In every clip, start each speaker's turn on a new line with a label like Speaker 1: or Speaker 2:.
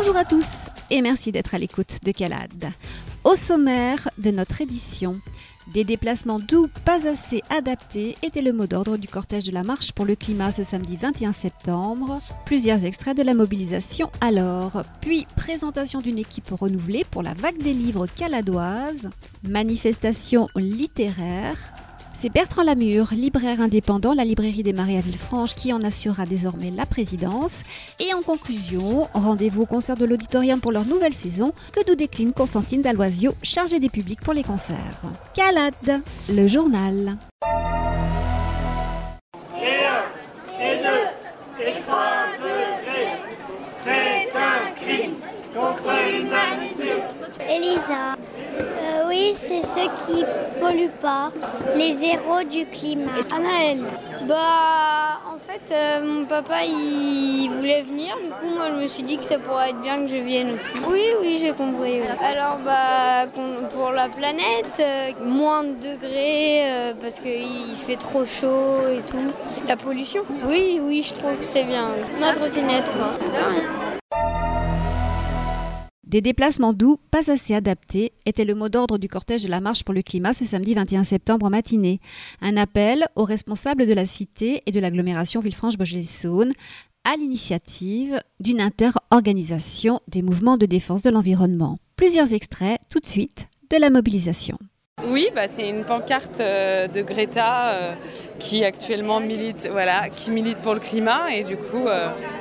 Speaker 1: Bonjour à tous et merci d'être à l'écoute de Calade. Au sommaire de notre édition, des déplacements doux pas assez adaptés était le mot d'ordre du cortège de la marche pour le climat ce samedi 21 septembre. Plusieurs extraits de la mobilisation alors, puis présentation d'une équipe renouvelée pour la vague des livres caladoises, manifestation littéraire. C'est Bertrand Lamure, libraire indépendant, la librairie des Marais à Villefranche, qui en assurera désormais la présidence. Et en conclusion, rendez-vous au concert de l'Auditorium pour leur nouvelle saison, que nous décline Constantine Dalloisio, chargée des publics pour les concerts. Calade, le journal.
Speaker 2: Et 1, et 2, et 3 degrés, c'est un crime contre l'humanité.
Speaker 3: Elisa, oui, c'est ceux qui polluent pas, les héros du climat.
Speaker 4: Anaël, en fait, mon papa il voulait venir, du coup moi je me suis dit que ça pourrait être bien que je vienne aussi. Oui, j'ai compris. Alors pour la planète, moins de degrés parce qu'il fait trop chaud et tout. La pollution, oui, je trouve que c'est bien. Ma trottinette quoi. De rien.
Speaker 1: Des déplacements doux, pas assez adaptés, était le mot d'ordre du cortège de la marche pour le climat ce samedi 21 septembre en matinée. Un appel aux responsables de la cité et de l'agglomération Villefranche-Beaujolais-Saône à l'initiative d'une inter-organisation des mouvements de défense de l'environnement. Plusieurs extraits tout de suite de la mobilisation.
Speaker 5: Oui, c'est une pancarte de Greta qui actuellement milite pour le climat et du coup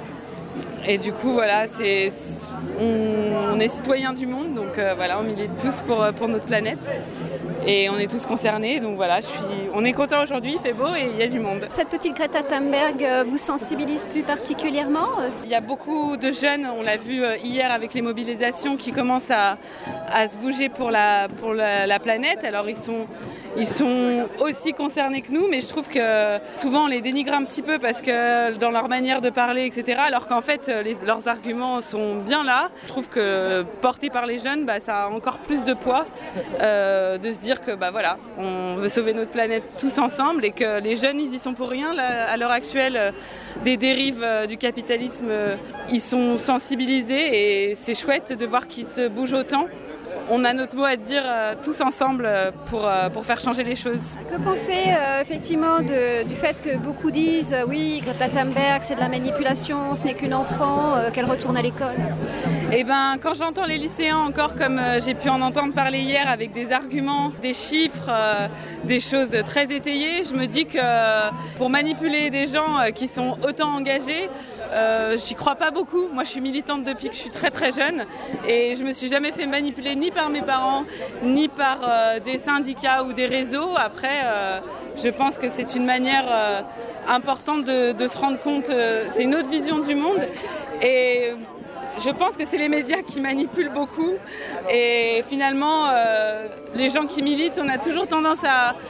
Speaker 5: on est citoyens du monde, donc on milite tous pour notre planète et on est tous concernés, donc on est content aujourd'hui, il fait beau et il y a du monde.
Speaker 6: Cette petite Greta Thunberg vous sensibilise plus particulièrement ?
Speaker 5: Il y a beaucoup de jeunes, on l'a vu hier avec les mobilisations, qui commencent à se bouger pour la planète. Alors ils sont aussi concernés que nous, mais je trouve que souvent on les dénigre un petit peu parce que dans leur manière de parler, etc. Alors qu'en fait leurs arguments sont bien là. Je trouve que porté par les jeunes, ça a encore plus de poids de se dire que on veut sauver notre planète tous ensemble et que les jeunes ils y sont pour rien. Là, à l'heure actuelle, des dérives du capitalisme, ils sont sensibilisés et c'est chouette de voir qu'ils se bougent autant. On a notre mot à dire tous ensemble pour faire changer les choses.
Speaker 6: Que penser effectivement du fait que beaucoup disent oui, Greta Thunberg c'est de la manipulation, ce n'est qu'une enfant, qu'elle retourne à l'école ?
Speaker 5: Quand j'entends les lycéens encore comme j'ai pu en entendre parler hier avec des arguments, des chiffres, des choses très étayées, je me dis que pour manipuler des gens qui sont autant engagés, j'y crois pas beaucoup. Moi je suis militante depuis que je suis très très jeune et je me suis jamais fait manipuler ni par mes parents, ni par des syndicats ou des réseaux. Après, je pense que c'est une manière importante de se rendre compte, c'est une autre vision du monde. Et je pense que c'est les médias qui manipulent beaucoup. Et finalement, les gens qui militent, on a toujours tendance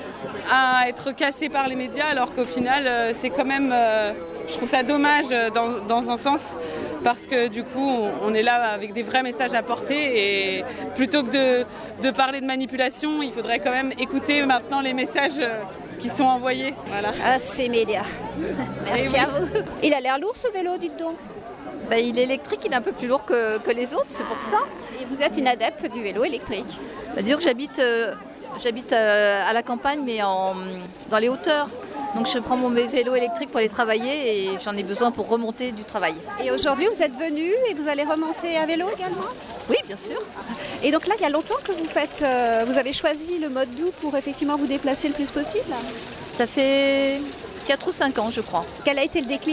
Speaker 5: à être cassés par les médias, alors qu'au final, c'est quand même... je trouve ça dommage dans un sens, parce que du coup, on est là avec des vrais messages à porter et plutôt que de parler de manipulation, il faudrait quand même écouter maintenant les messages qui sont envoyés. Voilà.
Speaker 6: Ah, ces médias. Merci à vous.
Speaker 4: Il a l'air lourd ce vélo, dites donc.
Speaker 6: Il est électrique, il est un peu plus lourd que les autres, c'est pour ça.
Speaker 4: Et vous êtes une adepte du vélo électrique ?
Speaker 6: Disons que j'habite à la campagne, mais dans les hauteurs. Donc je prends mon vélo électrique pour aller travailler et j'en ai besoin pour remonter du travail.
Speaker 4: Et aujourd'hui, vous êtes venu et vous allez remonter à vélo également ?
Speaker 6: Oui, bien sûr.
Speaker 4: Et donc là, il y a longtemps que vous avez choisi le mode doux pour effectivement vous déplacer le plus possible ?
Speaker 6: Ça fait 4 ou 5 ans, je crois.
Speaker 4: Quel a été le déclic ?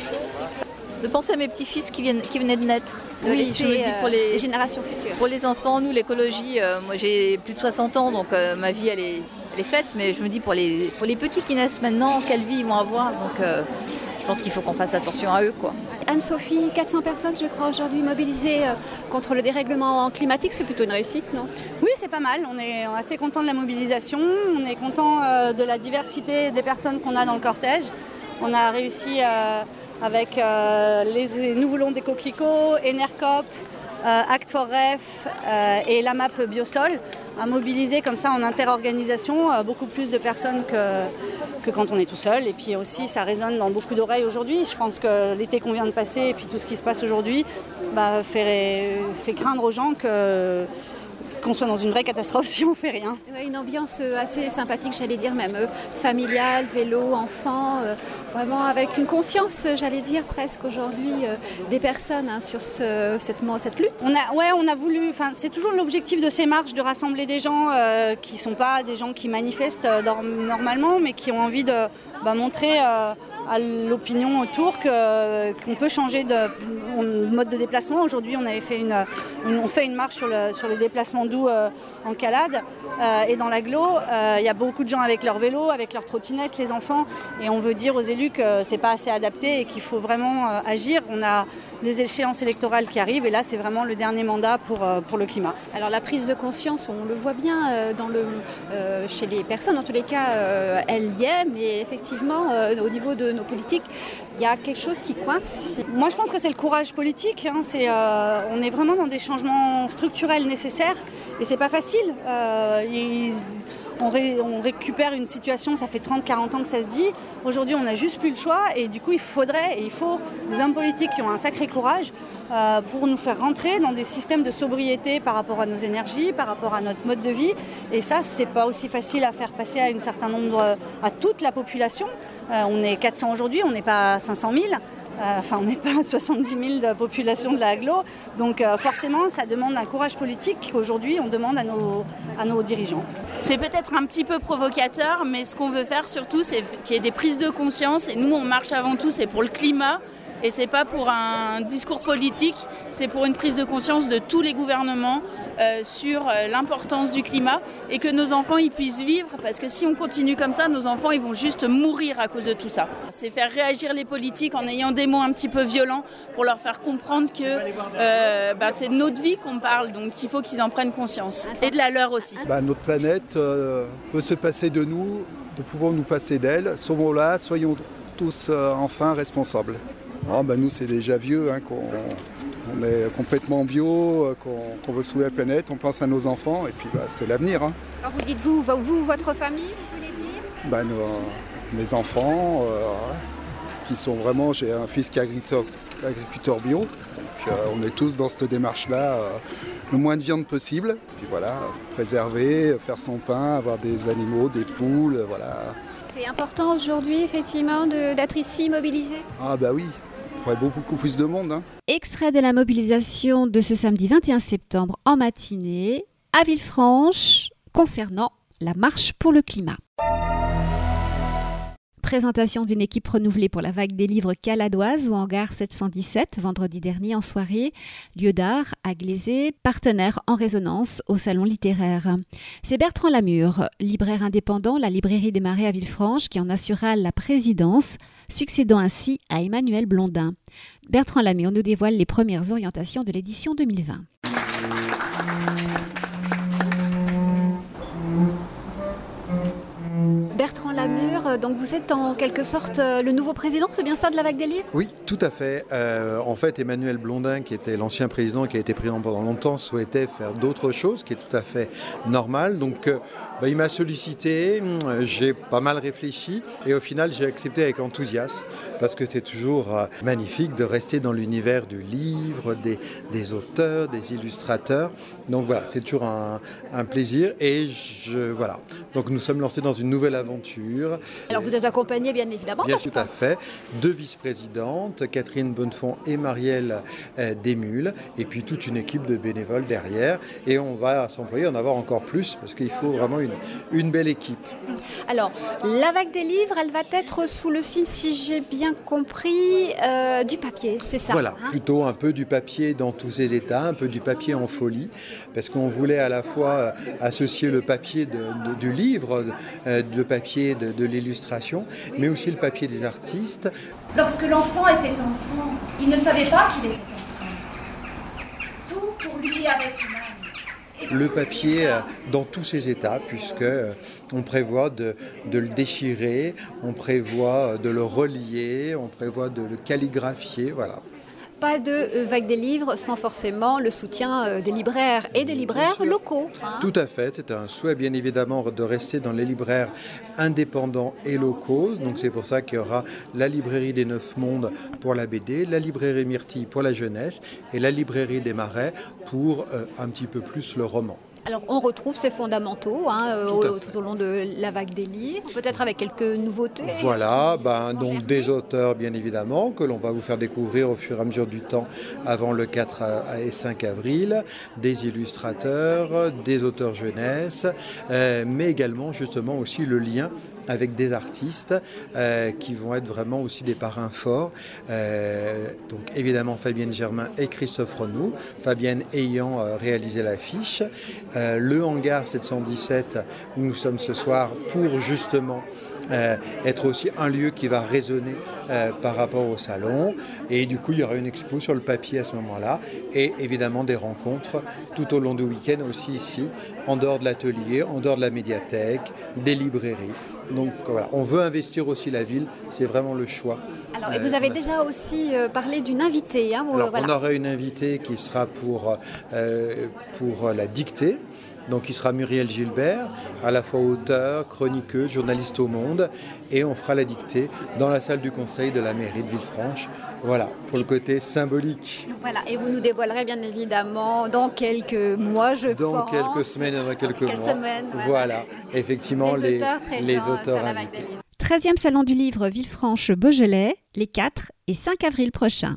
Speaker 6: De penser à mes petits-fils qui venaient de naître.
Speaker 4: Oui, je me dis pour les générations futures.
Speaker 6: Pour les enfants, nous, l'écologie, moi j'ai plus de 60 ans, donc ma vie elle est faite, mais je me dis pour les petits qui naissent maintenant, quelle vie ils vont avoir, donc je pense qu'il faut qu'on fasse attention à eux, quoi.
Speaker 4: Anne-Sophie, 400 personnes, je crois, aujourd'hui mobilisées contre le dérèglement climatique, c'est plutôt une réussite, non ?
Speaker 7: Oui, c'est pas mal, on est assez content de la mobilisation, on est content de la diversité des personnes qu'on a dans le cortège. On a réussi avec les Nous voulons des coquelicots, Enercop, Act4Ref et la map Biosol, à mobiliser comme ça en interorganisation beaucoup plus de personnes que quand on est tout seul. Et puis aussi, ça résonne dans beaucoup d'oreilles aujourd'hui. Je pense que l'été qu'on vient de passer et puis tout ce qui se passe aujourd'hui fait craindre aux gens qu'on soit dans une vraie catastrophe si on fait rien.
Speaker 1: Ouais, une ambiance assez sympathique, j'allais dire, même familiale, vélo, enfants, vraiment avec une conscience, j'allais dire, presque aujourd'hui des personnes sur cette lutte.
Speaker 7: On a voulu, c'est toujours l'objectif de ces marches, de rassembler des gens qui ne sont pas des gens qui manifestent normalement, mais qui ont envie de montrer à l'opinion autour qu'on peut changer de mode de déplacement. Aujourd'hui, on fait une marche sur les déplacements doux en Calade et dans l'agglo. Il y a beaucoup de gens avec leur vélo, avec leur trottinette, les enfants, et on veut dire aux élus que c'est pas assez adapté et qu'il faut vraiment agir. On a des échéances électorales qui arrivent et là, c'est vraiment le dernier mandat pour le climat.
Speaker 1: Alors la prise de conscience, on le voit bien chez les personnes, en tous les cas, elle y est, mais effectivement, au niveau de nos politiques, il y a quelque chose qui coince.
Speaker 7: Moi, je pense que c'est le courage politique. On est vraiment dans des changements structurels nécessaires et c'est pas facile. On récupère une situation, ça fait 30-40 ans que ça se dit. Aujourd'hui, on n'a juste plus le choix et du coup, il faut des hommes politiques qui ont un sacré courage pour nous faire rentrer dans des systèmes de sobriété par rapport à nos énergies, par rapport à notre mode de vie. Et ça, c'est pas aussi facile à faire passer à un certain nombre, à toute la population. On est 400 aujourd'hui, on n'est pas 500 000. On n'est pas 70 000 de population de la agglo. Donc forcément, ça demande un courage politique qu'aujourd'hui, on demande à nos dirigeants.
Speaker 8: C'est peut-être un petit peu provocateur, mais ce qu'on veut faire surtout, c'est qu'il y ait des prises de conscience. Et nous, on marche avant tout, c'est pour le climat. Et c'est pas pour un discours politique, c'est pour une prise de conscience de tous les gouvernements sur l'importance du climat et que nos enfants ils puissent vivre, parce que si on continue comme ça, nos enfants ils vont juste mourir à cause de tout ça. C'est faire réagir les politiques en ayant des mots un petit peu violents pour leur faire comprendre que c'est de notre vie qu'on parle, donc il faut qu'ils en prennent conscience et de la leur aussi.
Speaker 9: Notre planète peut se passer de nous, nous pouvons nous passer d'elle. Sauvons-la, soyons tous enfin responsables. Nous, c'est déjà vieux, qu'on est complètement bio, qu'on veut sauver la planète, on pense à nos enfants et puis c'est l'avenir.
Speaker 1: Quand vous dites vous, votre famille, vous voulez dire
Speaker 9: mes enfants, qui sont vraiment, j'ai un fils qui est agriculteur bio, donc on est tous dans cette démarche-là, le moins de viande possible, puis préserver, faire son pain, avoir des animaux, des poules, voilà.
Speaker 1: C'est important aujourd'hui, effectivement, d'être ici mobilisé.
Speaker 9: Oui. Il faudrait beaucoup plus de monde.
Speaker 1: Extrait de la mobilisation de ce samedi 21 septembre en matinée à Villefranche concernant la marche pour le climat. Présentation d'une équipe renouvelée pour la vague des livres caladoise au hangar 717 vendredi dernier en soirée. Lieu d'art à Glazé, partenaire en résonance au salon littéraire. C'est Bertrand Lamure, libraire indépendant, la librairie des Marais à Villefranche, qui en assurera la présidence, succédant ainsi à Emmanuel Blondin. Bertrand Lamure nous dévoile les premières orientations de l'édition 2020. Bertrand Lamure, donc vous êtes en quelque sorte le nouveau président, c'est bien ça, de la vague des livres ?
Speaker 10: Oui, tout à fait. En fait, Emmanuel Blondin, qui était l'ancien président, qui a été président pendant longtemps, souhaitait faire d'autres choses, qui est tout à fait normal. Donc, il m'a sollicité, j'ai pas mal réfléchi et au final, j'ai accepté avec enthousiasme parce que c'est toujours magnifique de rester dans l'univers du livre, des auteurs, des illustrateurs. Donc voilà, c'est toujours un plaisir et voilà. Donc nous sommes lancés dans une nouvelle aventure.
Speaker 1: Alors vous êtes accompagné bien évidemment.
Speaker 10: Bien tout à fait. 2 vice-présidentes, Catherine Bonnefond et Marielle Desmules, et puis toute une équipe de bénévoles derrière. Et on va s'employer à en avoir encore plus parce qu'il faut vraiment une belle équipe.
Speaker 1: Alors, la vague des livres, elle va être sous le signe, si j'ai bien compris, du papier, c'est ça ?
Speaker 10: Voilà, plutôt un peu du papier dans tous ses états, un peu du papier en folie, parce qu'on voulait à la fois associer le papier du livre, le papier de l'illustration, mais aussi le papier des artistes.
Speaker 11: Lorsque l'enfant était enfant, il ne savait pas qu'il était enfant. Tout pour lui avait une âme.
Speaker 10: Le papier dans tous ses états, puisque on prévoit de le déchirer, on prévoit de le relier, on prévoit de le calligraphier, voilà.
Speaker 1: pas de vague des livres sans forcément le soutien des libraires et des libraires locaux.
Speaker 10: Tout à fait, c'est un souhait bien évidemment de rester dans les libraires indépendants et locaux. Donc c'est pour ça qu'il y aura la librairie des Neuf Mondes pour la BD, la librairie Myrtille pour la jeunesse et la librairie des Marais pour un petit peu plus le roman.
Speaker 1: Alors on retrouve ces fondamentaux tout au long de la vague des livres, peut-être avec quelques nouveautés.
Speaker 10: Voilà, donc des auteurs bien évidemment que l'on va vous faire découvrir au fur et à mesure du temps avant le 4 et 5 avril, des illustrateurs, des auteurs jeunesse, mais également justement aussi le lien avec des artistes qui vont être vraiment aussi des parrains forts. Donc évidemment Fabienne Germain et Christophe Renou, Fabienne ayant réalisé l'affiche. Le hangar 717 où nous sommes ce soir pour justement être aussi un lieu qui va résonner par rapport au salon. Et du coup, il y aura une expo sur le papier à ce moment-là et évidemment des rencontres tout au long du week-end aussi ici, en dehors de l'atelier, en dehors de la médiathèque, des librairies. Donc voilà, on veut investir aussi la ville, c'est vraiment le choix.
Speaker 1: Alors, et vous avez déjà aussi parlé d'une invitée.
Speaker 10: Alors, on aura une invitée qui sera pour la dictée. Donc il sera Muriel Gilbert, à la fois auteur, chroniqueuse, journaliste au Monde, et on fera la dictée dans la salle du conseil de la mairie de Villefranche. Voilà, pour le côté symbolique.
Speaker 1: Voilà, et vous nous dévoilerez bien évidemment dans quelques mois, je pense.
Speaker 10: Dans quelques semaines, dans quelques mois.
Speaker 1: Semaines,
Speaker 10: voilà, effectivement, les auteurs invités.
Speaker 1: 13e Salon du Livre Villefranche-Beaujolais, les 4 et 5 avril prochains.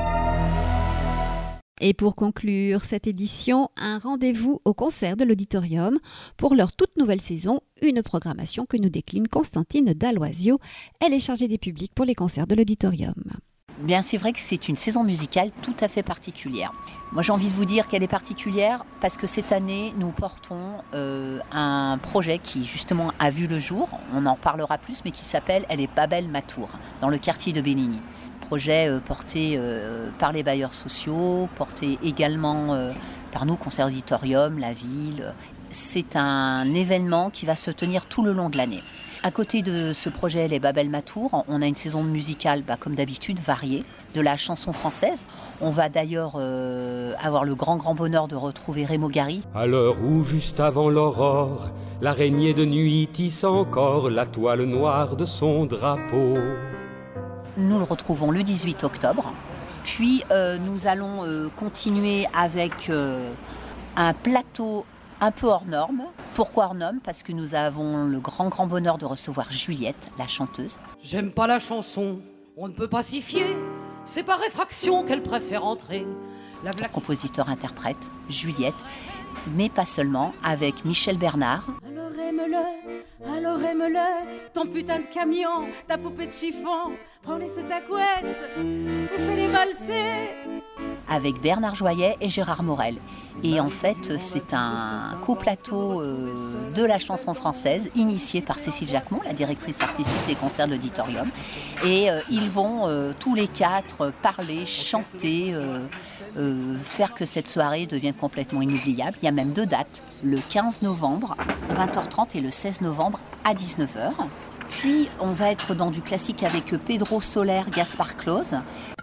Speaker 1: Et pour conclure cette édition, un rendez-vous au concert de l'Auditorium pour leur toute nouvelle saison, une programmation que nous décline Constantine Dalloisio. Elle est chargée des publics pour les concerts de l'Auditorium.
Speaker 12: Bien, c'est vrai que c'est une saison musicale tout à fait particulière. Moi, j'ai envie de vous dire qu'elle est particulière parce que cette année, nous portons un projet qui, justement, a vu le jour. On en parlera plus, mais qui s'appelle « Elle est Babel Matour » dans le quartier de Béligny. Projet porté par les bailleurs sociaux, porté également par nous, Concert Auditorium, la ville. C'est un événement qui va se tenir tout le long de l'année. À côté de ce projet Les Babel Matour, on a une saison musicale, comme d'habitude, variée, de la chanson française. On va d'ailleurs avoir le grand bonheur de retrouver Raymond Gary.
Speaker 13: À l'heure où, juste avant l'aurore, l'araignée de nuit tisse encore la toile noire de son drapeau.
Speaker 12: Nous le retrouvons le 18 octobre. Puis nous allons continuer avec un plateau un peu hors norme. Pourquoi hors norme ? Parce que nous avons le grand bonheur de recevoir Juliette, la chanteuse.
Speaker 14: J'aime pas la chanson, on ne peut pas s'y fier. C'est par réfraction qu'elle préfère entrer.
Speaker 12: Compositeur-interprète, Juliette, mais pas seulement, avec Michel Bernard.
Speaker 15: Alors aime-le, ton putain de camion, ta poupée de chiffon, prends-les sous ta couette, ou fais-les valser.
Speaker 12: Avec Bernard Joyet et Gérard Morel. Et en fait, c'est un coplateau de la chanson française, initié par Cécile Jacquemont, la directrice artistique des concerts de l'Auditorium. Et ils vont tous les quatre parler, chanter, faire que cette soirée devienne complètement inoubliable. Il y a même 2 dates, le 15 novembre à 20h30 et le 16 novembre à 19h. Puis on va être dans du classique avec Pedro Soler, Gaspard Claus.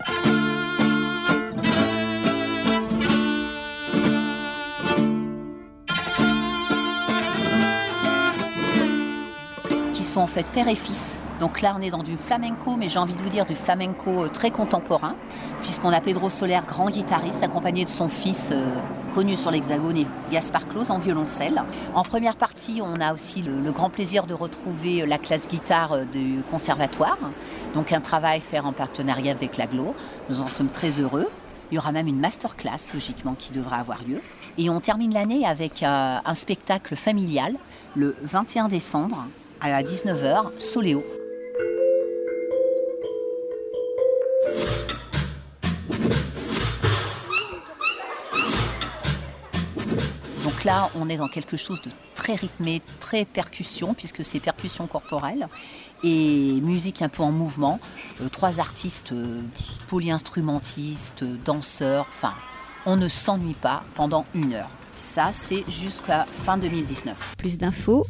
Speaker 12: Qui sont en fait père et fils. Donc là, on est dans du flamenco, mais j'ai envie de vous dire du flamenco très contemporain, puisqu'on a Pedro Soler, grand guitariste, accompagné de son fils, connu sur l'Hexagone, et Gaspard Claus en violoncelle. En première partie, on a aussi le grand plaisir de retrouver la classe guitare du conservatoire, donc un travail fait en partenariat avec l'Aglo. Nous en sommes très heureux. Il y aura même une masterclass, logiquement, qui devra avoir lieu. Et on termine l'année avec un spectacle familial, le 21 décembre, à 19h, Soléo. Donc là, on est dans quelque chose de très rythmé, très percussion, puisque c'est percussion corporelle et musique un peu en mouvement. 3 artistes, polyinstrumentistes, danseurs, enfin, on ne s'ennuie pas pendant 1 heure. Ça, c'est jusqu'à fin 2019.
Speaker 1: Plus d'infos,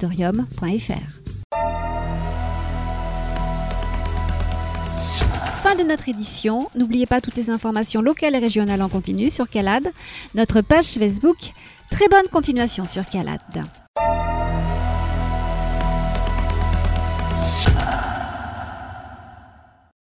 Speaker 1: concertauditorium.fr. Fin fin de notre édition. N'oubliez pas toutes les informations locales et régionales en continu sur CALAD, notre page Facebook. Très bonne continuation sur CALAD.